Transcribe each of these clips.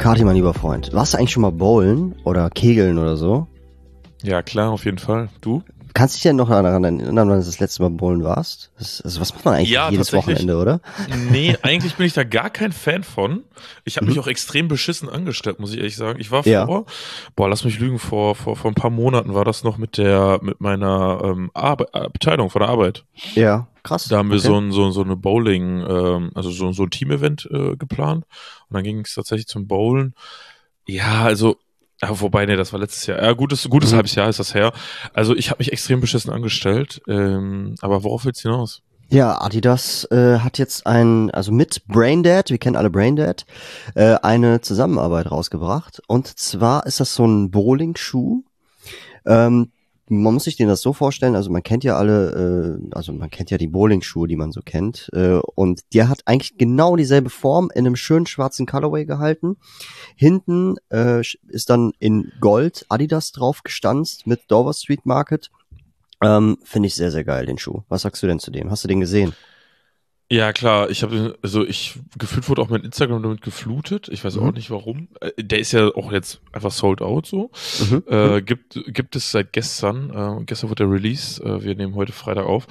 Kati, mein lieber Freund, warst du eigentlich schon mal bowlen oder kegeln oder so? Ja, klar, auf jeden Fall. Du? Kannst du dich denn noch daran erinnern, wann du das letzte Mal bowlen warst? Also was macht man eigentlich jedes Wochenende, oder? Nee, eigentlich bin ich da gar kein Fan von. Ich habe mich auch extrem beschissen angestellt, muss ich ehrlich sagen. Ich war lass mich lügen, vor ein paar Monaten war das noch mit meiner Abteilung von der Arbeit. Ja, krass. Da haben wir so eine Bowling, also so ein Team-Event geplant. Und dann ging es tatsächlich zum Bowlen. Ja, also ja, wobei, nee, das war letztes Jahr. Ja, gutes halbes Jahr ist das her. Also ich habe mich extrem beschissen angestellt. Aber worauf willst du hinaus? Ja, Adidas hat jetzt also mit Braindead, wir kennen alle Braindead, eine Zusammenarbeit rausgebracht. Und zwar ist das so ein Bowling-Schuh. Man muss sich den das so vorstellen, also man kennt ja man kennt ja die Bowling-Schuhe, die man so kennt, und der hat eigentlich genau dieselbe Form in einem schönen schwarzen Colorway gehalten. Hinten ist dann in Gold Adidas drauf gestanzt mit Dover Street Market. Finde ich sehr, sehr geil, den Schuh. Was sagst du denn zu dem? Hast du den gesehen? Ja, klar, gefühlt wurde auch mein Instagram damit geflutet. Ich weiß auch nicht warum. Der ist ja auch jetzt einfach sold out so. Gibt es seit gestern. Gestern wurde der Release. Wir nehmen heute Freitag auf.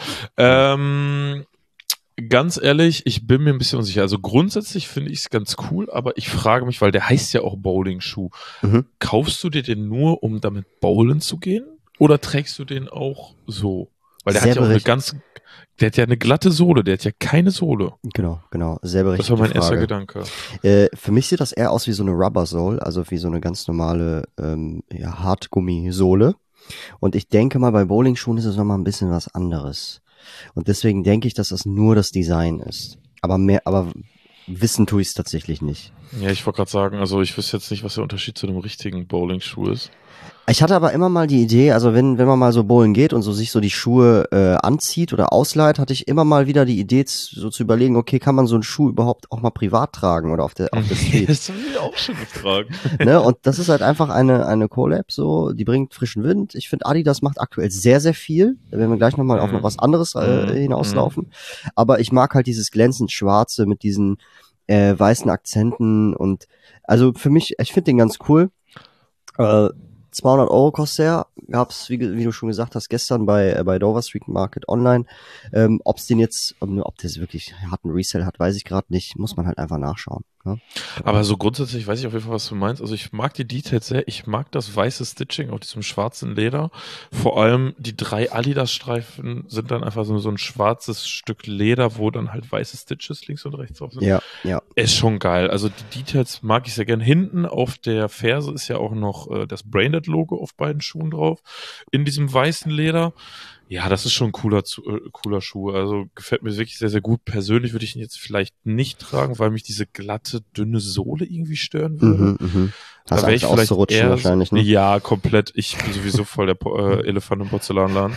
Ganz ehrlich, ich bin mir ein bisschen unsicher. Also grundsätzlich finde ich es ganz cool, aber ich frage mich, weil der heißt ja auch Bowling-Schuh. Kaufst du dir den nur, um damit bowlen zu gehen? Oder trägst du den auch so? Weil der hat ja auch der hat ja eine glatte Sohle, der hat ja keine Sohle. Genau, sehr berechtigte Das war mein erster Frage. Gedanke. Für mich sieht das eher aus wie so eine Rubber Sole, also wie so eine ganz normale Hartgummisohle. Und ich denke mal, bei Bowlingschuhen ist es nochmal ein bisschen was anderes. Und deswegen denke ich, dass das nur das Design ist. Aber wissen tue ich es tatsächlich nicht. Ja, ich wollte gerade sagen, also ich wüsste jetzt nicht, was der Unterschied zu einem richtigen Bowlingschuh ist. Ich hatte aber immer mal die Idee, also wenn man mal so bowlen geht und so sich so die Schuhe anzieht oder ausleiht, hatte ich immer mal wieder die Idee, so zu überlegen, okay, kann man so einen Schuh überhaupt auch mal privat tragen oder auf der Street? Das haben wir auch schon gefragt. Ne? Und das ist halt einfach eine Collab, so, die bringt frischen Wind. Ich finde, Adidas macht aktuell sehr, sehr viel. Da werden wir gleich nochmal auf noch was anderes hinauslaufen. Aber ich mag halt dieses glänzend Schwarze mit diesen weißen Akzenten und also für mich, ich finde den ganz cool. 200 € kostet er, gab's, wie du schon gesagt hast, gestern bei Dover Street Market online. Ob das wirklich harten Resell hat, weiß ich gerade nicht. Muss man halt einfach nachschauen. Ne? Aber so grundsätzlich weiß ich auf jeden Fall, was du meinst. Also ich mag die Details sehr. Ich mag das weiße Stitching auf diesem schwarzen Leder. Vor allem die 3 Adidas-Streifen sind dann einfach so ein schwarzes Stück Leder, wo dann halt weiße Stitches links und rechts drauf sind. Ja. Ist schon geil. Also die Details mag ich sehr gern. Hinten auf der Ferse ist ja auch noch das Braindead-Logo auf beiden Schuhen drauf. In diesem weißen Leder. Ja, das ist schon ein cooler Schuh. Also gefällt mir wirklich sehr, sehr gut. Persönlich würde ich ihn jetzt vielleicht nicht tragen, weil mich diese glatte, dünne Sohle irgendwie stören würde. Hast da wäre ich vielleicht auszurutschen wahrscheinlich, ne? Ja, komplett. Ich bin sowieso voll der Elefant im Porzellanladen.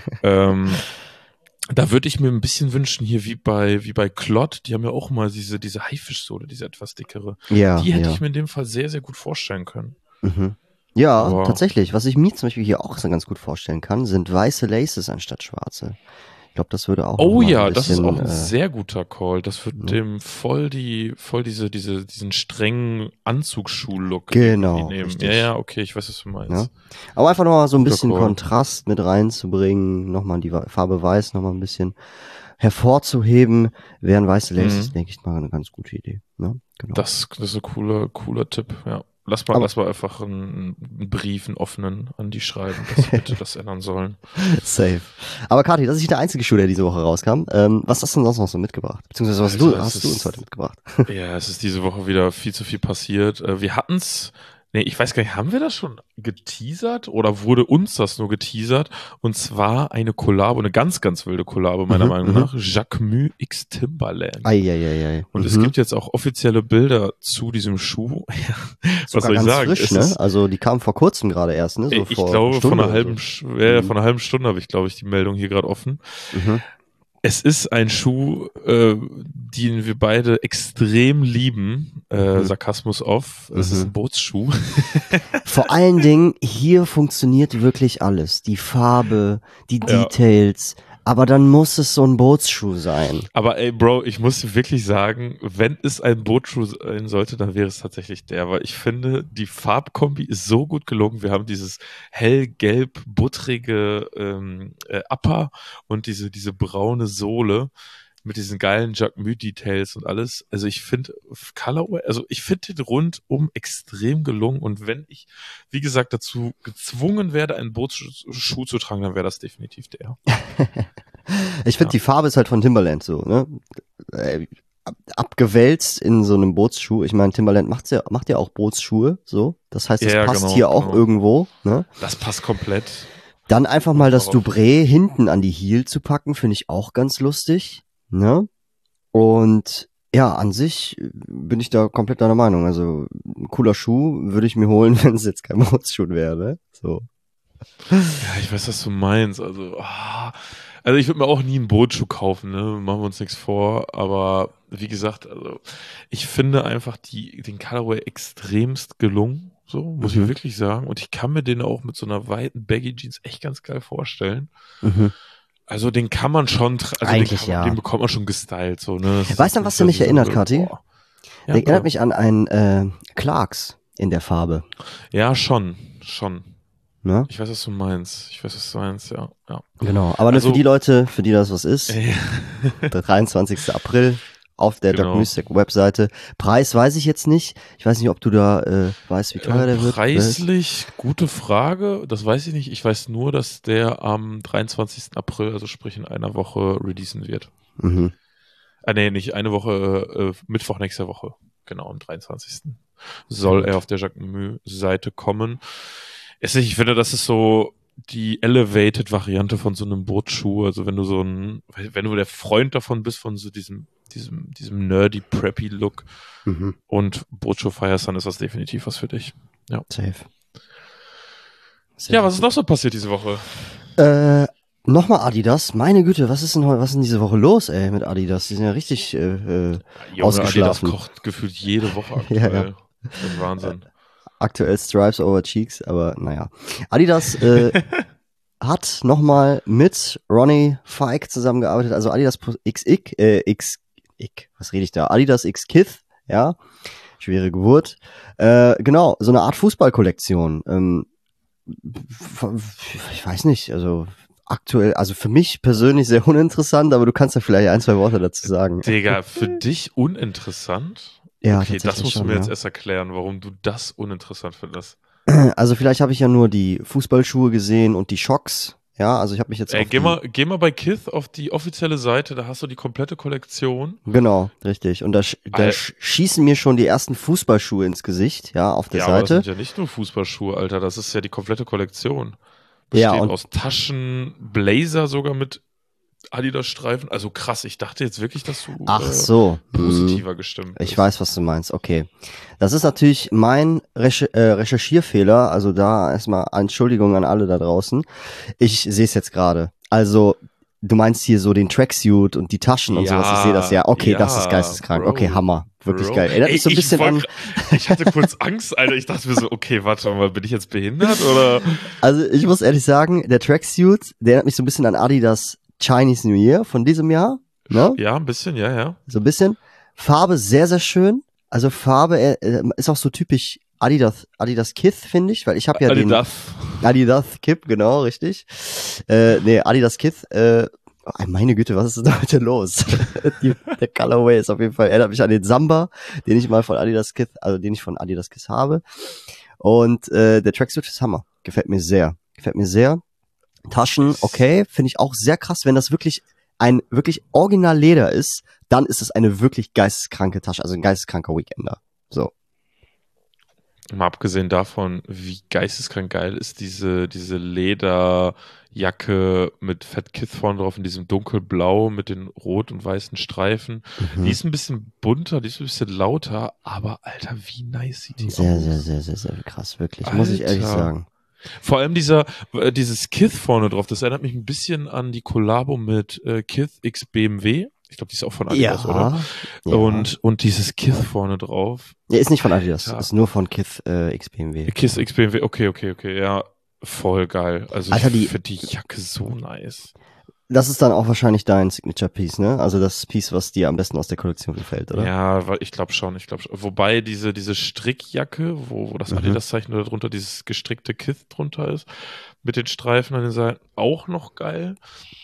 Da würde ich mir ein bisschen wünschen, hier wie bei Clot, die haben ja auch mal diese Haifischsohle, diese etwas dickere. Ja, die hätte ich mir in dem Fall sehr, sehr gut vorstellen können. Ja, Aber tatsächlich. Was ich mir zum Beispiel hier auch so ganz gut vorstellen kann, sind weiße Laces anstatt schwarze. Ich glaube, das würde auch noch mal ein das ist bisschen, auch ein sehr guter Call. Das wird dem voll diesen strengen Anzugsschuh-Look Genau, nehmen. richtig. Ja, okay, ich weiß, was du meinst. Ja. Aber einfach nochmal so ein Guter bisschen Call. Kontrast mit reinzubringen, nochmal die Farbe Weiß nochmal ein bisschen hervorzuheben, wären weiße Laces, denke ich mal, eine ganz gute Idee. Ne? Genau. Das ist ein cooler Tipp, ja. Lass mal einfach einen Brief, einen offenen an die schreiben, dass sie bitte das ändern sollen. Safe. Aber Kathi, das ist nicht der einzige Schuh, der diese Woche rauskam. Was hast du denn sonst noch so mitgebracht? Beziehungsweise hast du uns heute mitgebracht? Ja, es ist diese Woche wieder viel zu viel passiert. Wir hatten's. Nee, ich weiß gar nicht, haben wir das schon geteasert oder wurde uns das nur geteasert? Und zwar eine Collabo, eine ganz, ganz wilde Collabo meiner Meinung nach. Jacquemus x Timberland. Ei. Und es gibt jetzt auch offizielle Bilder zu diesem Schuh. Was soll ich sagen? Frisch, ne? Also die kamen vor kurzem gerade erst, ne? So ich vor glaube, Stunde von einer halben Stunde habe ich, glaube ich, die Meldung hier gerade offen. Es ist ein Schuh, den wir beide extrem lieben. Sarkasmus off. Es ist ein Bootsschuh. Vor allen Dingen, hier funktioniert wirklich alles. Die Farbe, die Details, Aber dann muss es so ein Bootsschuh sein. Aber ey, Bro, ich muss dir wirklich sagen, wenn es ein Bootschuh sein sollte, dann wäre es tatsächlich der, weil ich finde, die Farbkombi ist so gut gelungen. Wir haben dieses hellgelb buttrige Upper und diese braune Sohle mit diesen geilen Jacquemus-Details und alles. Also ich finde Colorway, also ich finde den rundum extrem gelungen und wenn ich, wie gesagt, dazu gezwungen werde, einen Bootsschuh zu tragen, dann wäre das definitiv der. Ich finde, die Farbe ist halt von Timberland so, ne? Abgewälzt in so einem Bootsschuh. Ich meine, Timberland macht ja auch Bootsschuhe, so. Das heißt, das passt genau, hier auch irgendwo, ne? Das passt komplett. Dann einfach mal das Dubré hinten an die Heel zu packen, finde ich auch ganz lustig, ne? Und ja, an sich bin ich da komplett deiner Meinung. Also ein cooler Schuh würde ich mir holen, wenn es jetzt kein Bootsschuh wäre, ne? So. Ja, ich weiß, was du meinst. Also ich würde mir auch nie einen Bootsschuh kaufen, ne? Machen wir uns nichts vor. Aber wie gesagt, also ich finde einfach den Colorway extremst gelungen. So, muss ich wirklich sagen. Und ich kann mir den auch mit so einer weiten Baggy Jeans echt ganz geil vorstellen. Mhm. Also den kann man schon, eigentlich den bekommt man schon gestylt, so, ne? Weißt du, an was der mich erinnert, Kathi? Ja, der erinnert mich an einen Clarks in der Farbe. Ja, schon. Ne? Ich weiß, was du meinst, ja. Genau, aber für die Leute, für die das was ist, der 23. April auf der Jacquemus-Webseite. Preis weiß ich jetzt nicht. Ich weiß nicht, ob du da weißt, wie teuer der wird. Preislich, gute Frage. Das weiß ich nicht. Ich weiß nur, dass der am 23. April, also sprich in einer Woche, releasen wird. Mhm. Nee, nicht eine Woche, Mittwoch nächster Woche. Genau, am 23. soll er auf der Jacquemus-Seite kommen. Ich finde, das ist so die Elevated-Variante von so einem Bootsschuh. Also wenn du der Freund davon bist, von so diesem nerdy, preppy Look und Bootsschuh feierst, dann ist das definitiv was für dich. Ja. Safe. Ja, was ist noch so passiert diese Woche? Nochmal Adidas. Meine Güte, was ist denn diese Woche los, ey, mit Adidas? Die sind ja richtig ausgeschlafen. Adidas kocht gefühlt jede Woche aktuell. Ja. Das ist Wahnsinn. Aktuell Stripes over Cheeks, aber naja. Adidas hat nochmal mit Ronnie Fike zusammengearbeitet, also Adidas was rede ich da? Adidas X Kith, ja, schwere Geburt. Genau, so eine Art Fußballkollektion. Ich weiß nicht, also aktuell, also für mich persönlich sehr uninteressant, aber du kannst ja vielleicht 1, 2 Worte dazu sagen. Digga, für dich uninteressant? Ja, okay, das musst du mir jetzt erst erklären, warum du das uninteressant findest. Also vielleicht habe ich ja nur die Fußballschuhe gesehen und die Schocks. Ja, also ich habe mich jetzt geh mal bei Kith auf die offizielle Seite, da hast du die komplette Kollektion. Genau, richtig. Und da schießen mir schon die ersten Fußballschuhe ins Gesicht, ja, auf der Seite. Aber das sind ja nicht nur Fußballschuhe, Alter, das ist ja die komplette Kollektion. Besteht aus Taschen, Blazer sogar mit Adidas-Streifen. Also krass, ich dachte jetzt wirklich, dass du positiver gestimmt bist. Ich weiß, was du meinst, okay. Das ist natürlich mein Recherchierfehler, also da erstmal Entschuldigung an alle da draußen. Ich sehe es jetzt gerade. Also, du meinst hier so den Tracksuit und die Taschen und sowas, ich sehe das ja. Okay, das ist geisteskrank. Bro, okay, Hammer. Wirklich geil. Erinnert mich so ein bisschen an... Ich hatte kurz Angst, Alter. Ich dachte mir so, okay, warte mal, bin ich jetzt behindert, oder? Also, ich muss ehrlich sagen, der Tracksuit, der erinnert mich so ein bisschen an Adidas Chinese New Year von diesem Jahr. Ne? Ja, ein bisschen, ja. So ein bisschen. Farbe sehr, sehr schön. Also Farbe ist auch so typisch Adidas Kith, finde ich, weil ich habe ja Adidas Kip, genau, richtig. Adidas Kith, meine Güte, was ist denn heute los? Der Colorway ist auf jeden Fall, erinnert mich an den Samba, den ich von Adidas Kith habe. Und der Tracksuit ist Hammer. Gefällt mir sehr. Taschen, okay, finde ich auch sehr krass, wenn das wirklich ein original Leder ist, dann ist es eine wirklich geisteskranke Tasche, also ein geisteskranker Weekender. So. Mal abgesehen davon, wie geisteskrank geil ist diese Lederjacke mit Fat Kith vorne drauf in diesem dunkelblau mit den rot und weißen Streifen. Die ist ein bisschen bunter, die ist ein bisschen lauter, aber Alter, wie nice sieht die aus. Sehr, sehr, sehr, sehr, sehr krass, wirklich, Alter. Muss ich ehrlich sagen. Vor allem dieses Kith vorne drauf, das erinnert mich ein bisschen an die Kollabo mit Kith X BMW. Ich glaube, die ist auch von Adidas, oder? Ja. Und dieses Kith vorne drauf. Ja, ist nicht von Adidas, ist nur von Kith X BMW. Kith X BMW, okay, ja, voll geil. Also Alter, ich finde die Jacke so nice. das ist dann auch wahrscheinlich dein Signature-Piece, ne? Also das Piece, was dir am besten aus der Kollektion gefällt, oder? Ja, weil ich glaube schon. Wobei diese Strickjacke, wo das Adidas-Zeichen darunter, dieses gestrickte Kith drunter ist, mit den Streifen an den Seiten, auch noch geil.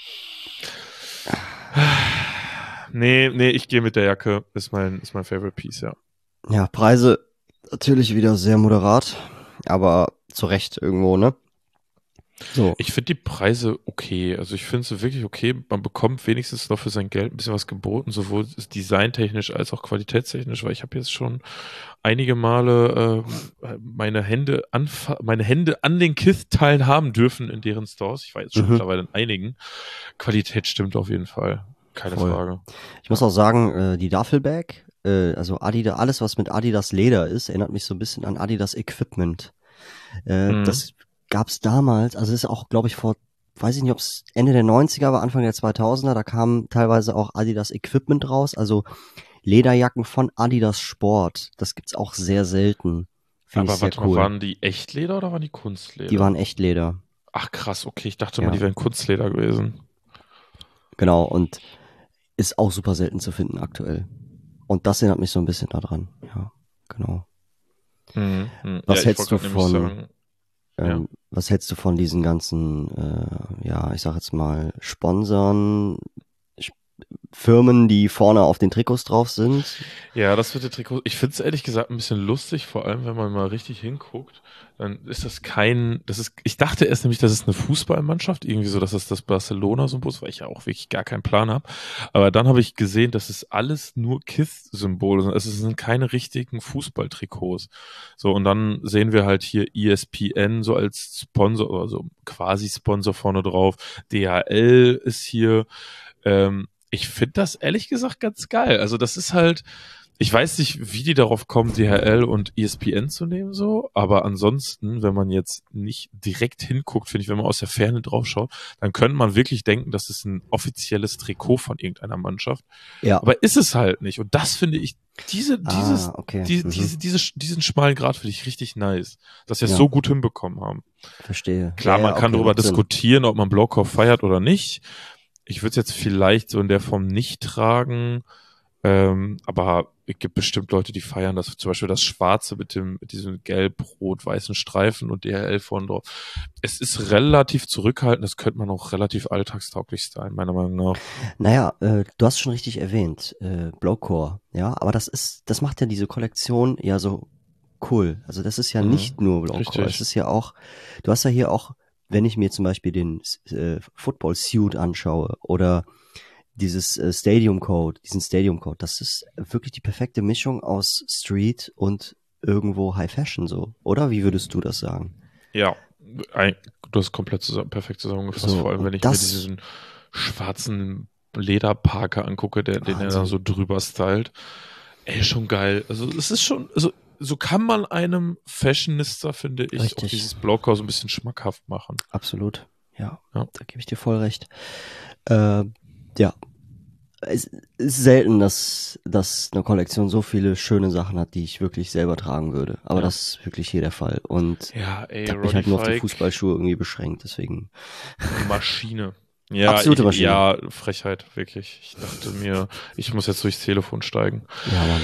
Nee, ich gehe mit der Jacke. Ist mein Favorite Piece, ja. Ja, Preise natürlich wieder sehr moderat, aber zu Recht irgendwo, ne? So. Ich finde die Preise okay. Also ich finde sie wirklich okay. Man bekommt wenigstens noch für sein Geld ein bisschen was geboten, sowohl designtechnisch als auch qualitätstechnisch, weil ich habe jetzt schon einige Male meine Hände an den Kith-Teilen haben dürfen in deren Stores. Ich war jetzt schon mittlerweile in einigen. Qualität stimmt auf jeden Fall. Keine Frage. Ich muss auch sagen, die Duffelbag, also Adidas, alles was mit Adidas Leder ist, erinnert mich so ein bisschen an Adidas Equipment. Das gab's damals, also das ist auch, glaube ich, weiß ich nicht, ob es Ende der 90er war, Anfang der 2000er, da kam teilweise auch Adidas Equipment raus, also Lederjacken von Adidas Sport. Das gibt's auch sehr selten. Aber warte mal, waren die Echtleder oder waren die Kunstleder? Die waren Echtleder. Ach krass, okay, ich dachte mal, die wären Kunstleder gewesen. Genau, und ist auch super selten zu finden aktuell. Und das erinnert mich so ein bisschen daran. Ja, genau. Was hältst du von... Was hältst du von diesen ganzen, ich sag jetzt mal, Sponsoren, Firmen, die vorne auf den Trikots drauf sind? Ja, das mit den Trikots, ich finde es ehrlich gesagt ein bisschen lustig, vor allem wenn man mal richtig hinguckt, dann ist das ich dachte erst nämlich, das ist eine Fußballmannschaft, irgendwie so, dass das Barcelona-Symbol ist, weil ich ja auch wirklich gar keinen Plan habe. Aber dann habe ich gesehen, dass es alles nur Kith-Symbole sind. Also es sind keine richtigen Fußballtrikots. So, und dann sehen wir halt hier ESPN so als Sponsor, oder so quasi Sponsor vorne drauf. DHL ist hier. Ich finde das ehrlich gesagt ganz geil. Also das ist halt, ich weiß nicht, wie die darauf kommen, DHL und ESPN zu nehmen so, aber ansonsten, wenn man jetzt nicht direkt hinguckt, finde ich, wenn man aus der Ferne drauf schaut, dann könnte man wirklich denken, das ist ein offizielles Trikot von irgendeiner Mannschaft. Ja. Aber ist es halt nicht. Und das finde ich, diesen schmalen Grat finde ich richtig nice, dass wir es so gut hinbekommen haben. Verstehe. Klar, man kann darüber diskutieren, ob man Blockhoff feiert oder nicht. Ich würde es jetzt vielleicht so in der Form nicht tragen, aber es gibt bestimmt Leute, die feiern das. Zum Beispiel das Schwarze mit diesem gelb-rot-weißen Streifen und DHL vorne drauf. Es ist relativ zurückhaltend, das könnte man auch relativ alltagstauglich stylen, meiner Meinung nach. Naja, du hast schon richtig erwähnt, Blowcore, ja, aber das macht ja diese Kollektion ja so cool. Also das ist ja nicht nur Blowcore, es ist ja auch, du hast ja hier auch, wenn ich mir zum Beispiel den Football-Suit anschaue oder diesen Stadium Code, das ist wirklich die perfekte Mischung aus Street und irgendwo High Fashion so, oder? Wie würdest du das sagen? Ja, du hast komplett perfekt zusammengefasst, vor allem wenn ich mir diesen schwarzen Lederparker angucke, den er da so drüber stylt. Ey, schon geil. Also es ist schon, also so kann man einem Fashionista, finde ich, auch dieses Blauchaus so ein bisschen schmackhaft machen. Absolut, ja. Da gebe ich dir voll recht. Ja, es ist selten, dass eine Kollektion so viele schöne Sachen hat, die ich wirklich selber tragen würde. Aber das ist wirklich hier der Fall. Und da habe mich halt nur auf die Fußballschuhe irgendwie beschränkt, deswegen. Maschine. Ja, absolute Maschine. Ja, Frechheit, wirklich. Ich dachte mir, ich muss jetzt durchs Telefon steigen. Ja, Mann.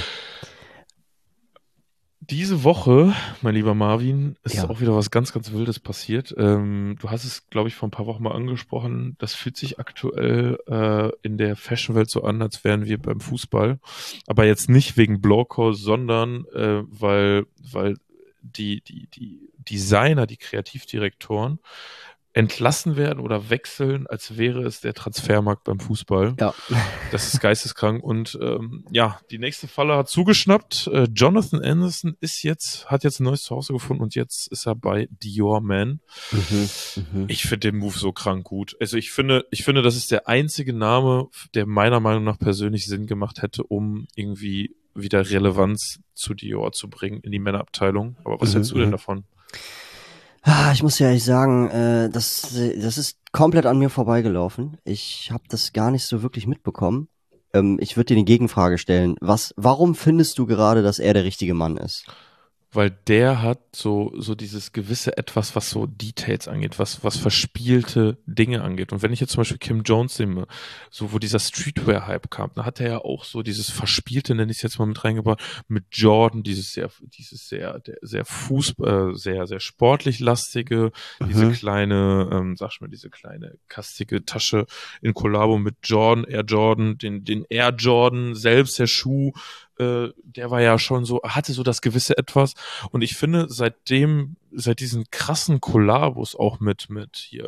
Diese Woche, mein lieber Marvin, ist auch wieder was ganz, ganz Wildes passiert. Du hast es, glaube ich, vor ein paar Wochen mal angesprochen. Das fühlt sich aktuell in der Fashionwelt so an, als wären wir beim Fußball. Aber jetzt nicht wegen Blaucore, sondern weil die Designer, die Kreativdirektoren entlassen werden oder wechseln, als wäre es der Transfermarkt beim Fußball. Ja. Das ist geisteskrank. Und die nächste Falle hat zugeschnappt. Jonathan Anderson hat jetzt ein neues Zuhause gefunden und jetzt ist er bei Dior Man. Ich finde den Move so krank gut. Also ich finde, das ist der einzige Name, der meiner Meinung nach persönlich Sinn gemacht hätte, um irgendwie wieder Relevanz zu Dior zu bringen in die Männerabteilung. Aber was hältst du denn davon? Ich muss ja ehrlich sagen, das ist komplett an mir vorbeigelaufen. Ich habe das gar nicht so wirklich mitbekommen. Ich würde dir eine Gegenfrage stellen. Warum findest du gerade, dass er der richtige Mann ist? weil der hat so dieses gewisse Etwas, was so Details angeht, was verspielte Dinge angeht. Und wenn ich jetzt zum Beispiel Kim Jones nehme, so wo dieser Streetwear-Hype kam, da hat er ja auch so dieses Verspielte, nenne ich es jetzt mal mit reingebracht, mit Jordan, sehr sehr sportlich lastige, diese kleine, sag ich mal, diese kleine kastige Tasche in Kollabo mit Jordan, Air Jordan, den Air Jordan selbst, der Schuh, der war ja schon so, hatte so das gewisse Etwas. Und ich finde, seit diesen krassen Kollabos auch mit hier,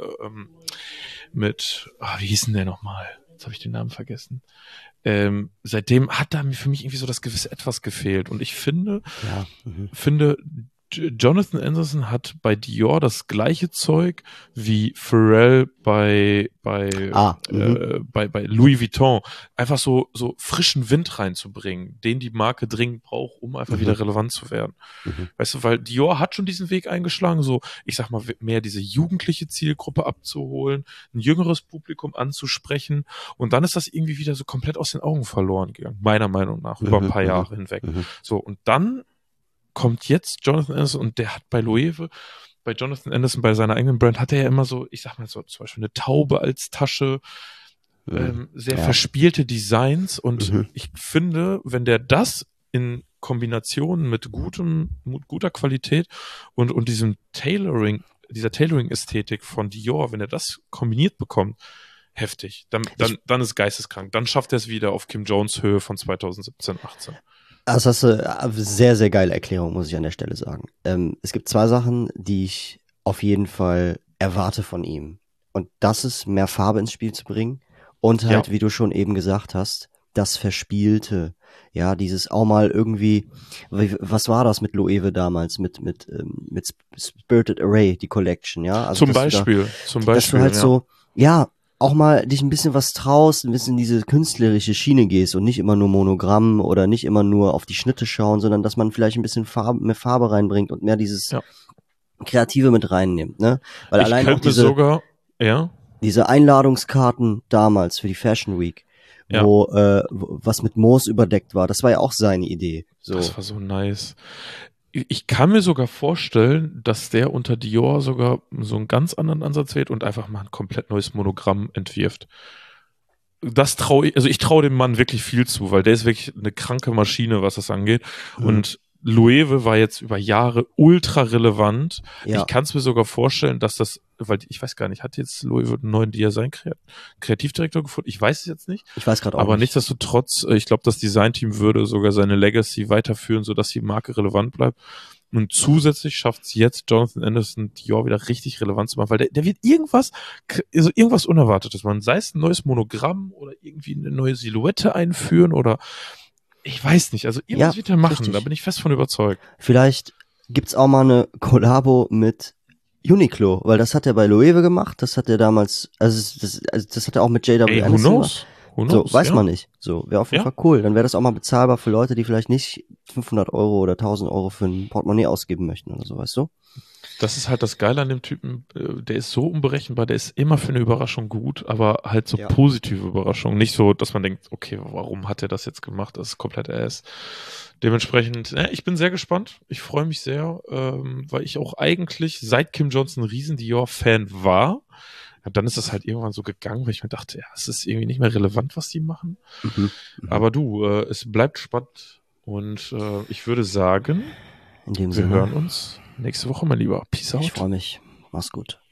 wie hieß denn der nochmal? Jetzt habe ich den Namen vergessen. Seitdem hat da für mich irgendwie so das gewisse Etwas gefehlt. Und ich finde, Jonathan Anderson hat bei Dior das gleiche Zeug wie Pharrell bei Louis Vuitton. Einfach so frischen Wind reinzubringen, den die Marke dringend braucht, um einfach wieder relevant zu werden. Weißt du, weil Dior hat schon diesen Weg eingeschlagen, so, ich sag mal, mehr diese jugendliche Zielgruppe abzuholen, ein jüngeres Publikum anzusprechen, und dann ist das irgendwie wieder so komplett aus den Augen verloren gegangen, meiner Meinung nach, über ein paar Jahre hinweg. So, und dann kommt jetzt Jonathan Anderson, und der hat bei Jonathan Anderson, bei seiner eigenen Brand, hat er ja immer so, ich sag mal so, zum Beispiel eine Taube als Tasche, sehr verspielte Designs, und ich finde, wenn der das in Kombination mit guter Qualität und dieser Tailoring-Ästhetik von Dior, wenn er das kombiniert bekommt, heftig. Dann ist geisteskrank. Dann schafft er es wieder auf Kim Jones Höhe von 2017, 18. Also das ist eine sehr, sehr geile Erklärung, muss ich an der Stelle sagen. Es gibt zwei Sachen, die ich auf jeden Fall erwarte von ihm. Und das ist, mehr Farbe ins Spiel zu bringen und halt, wie du schon eben gesagt hast, das Verspielte. Ja, dieses auch mal irgendwie, was war das mit Loewe damals, mit Spirited Array, die Collection, ja? Also, zum Beispiel, dass du halt so, auch mal dich ein bisschen was traust, ein bisschen in diese künstlerische Schiene gehst und nicht immer nur Monogramm oder nicht immer nur auf die Schnitte schauen, sondern dass man vielleicht ein bisschen mehr Farbe reinbringt und mehr dieses Kreative mit reinnimmt, ne? Weil ich allein auch diese Einladungskarten damals für die Fashion Week, wo was mit Moos überdeckt war, das war ja auch seine Idee. So. Das war so nice. Ich kann mir sogar vorstellen, dass der unter Dior sogar so einen ganz anderen Ansatz wählt und einfach mal ein komplett neues Monogramm entwirft. Ich traue dem Mann wirklich viel zu, weil der ist wirklich eine kranke Maschine, was das angeht. Und Loewe war jetzt über Jahre ultra relevant. Ja. Ich kann es mir sogar vorstellen, dass das, weil ich weiß gar nicht, hat jetzt Loewe einen neuen Kreativdirektor gefunden? Ich weiß es jetzt nicht. Ich weiß gerade auch nicht. Aber nicht. Nichtsdestotrotz, ich glaube, das Designteam würde sogar seine Legacy weiterführen, sodass die Marke relevant bleibt. Und zusätzlich schafft es jetzt Jonathan Anderson, Dior wieder richtig relevant zu machen, weil der wird irgendwas Unerwartetes machen. Sei es ein neues Monogramm oder irgendwie eine neue Silhouette einführen oder ich weiß nicht, also irgendwas wird er machen, richtig. Da bin ich fest von überzeugt. Vielleicht gibt's auch mal eine Kollabo mit Uniqlo, weil das hat er bei Loewe gemacht, das hat er damals, das hat er auch mit JW Anderson gemacht. So, weiß man nicht. So, wäre auf jeden Fall cool. Dann wäre das auch mal bezahlbar für Leute, die vielleicht nicht 500 Euro oder 1000 Euro für ein Portemonnaie ausgeben möchten oder so, weißt du? Das ist halt das Geile an dem Typen, der ist so unberechenbar, der ist immer für eine Überraschung gut, aber halt so positive Überraschung. Nicht so, dass man denkt, okay, warum hat er das jetzt gemacht? Das ist komplett Ass. Dementsprechend, ich bin sehr gespannt. Ich freue mich sehr, weil ich auch eigentlich seit Kim Jones ein riesen Dior-Fan war. Dann ist das halt irgendwann so gegangen, weil ich mir dachte, es ist irgendwie nicht mehr relevant, was die machen. Aber es bleibt spannend und ich würde sagen, in dem Sinne, hören uns nächste Woche, mein Lieber. Peace out. Ich freue mich. Mach's gut.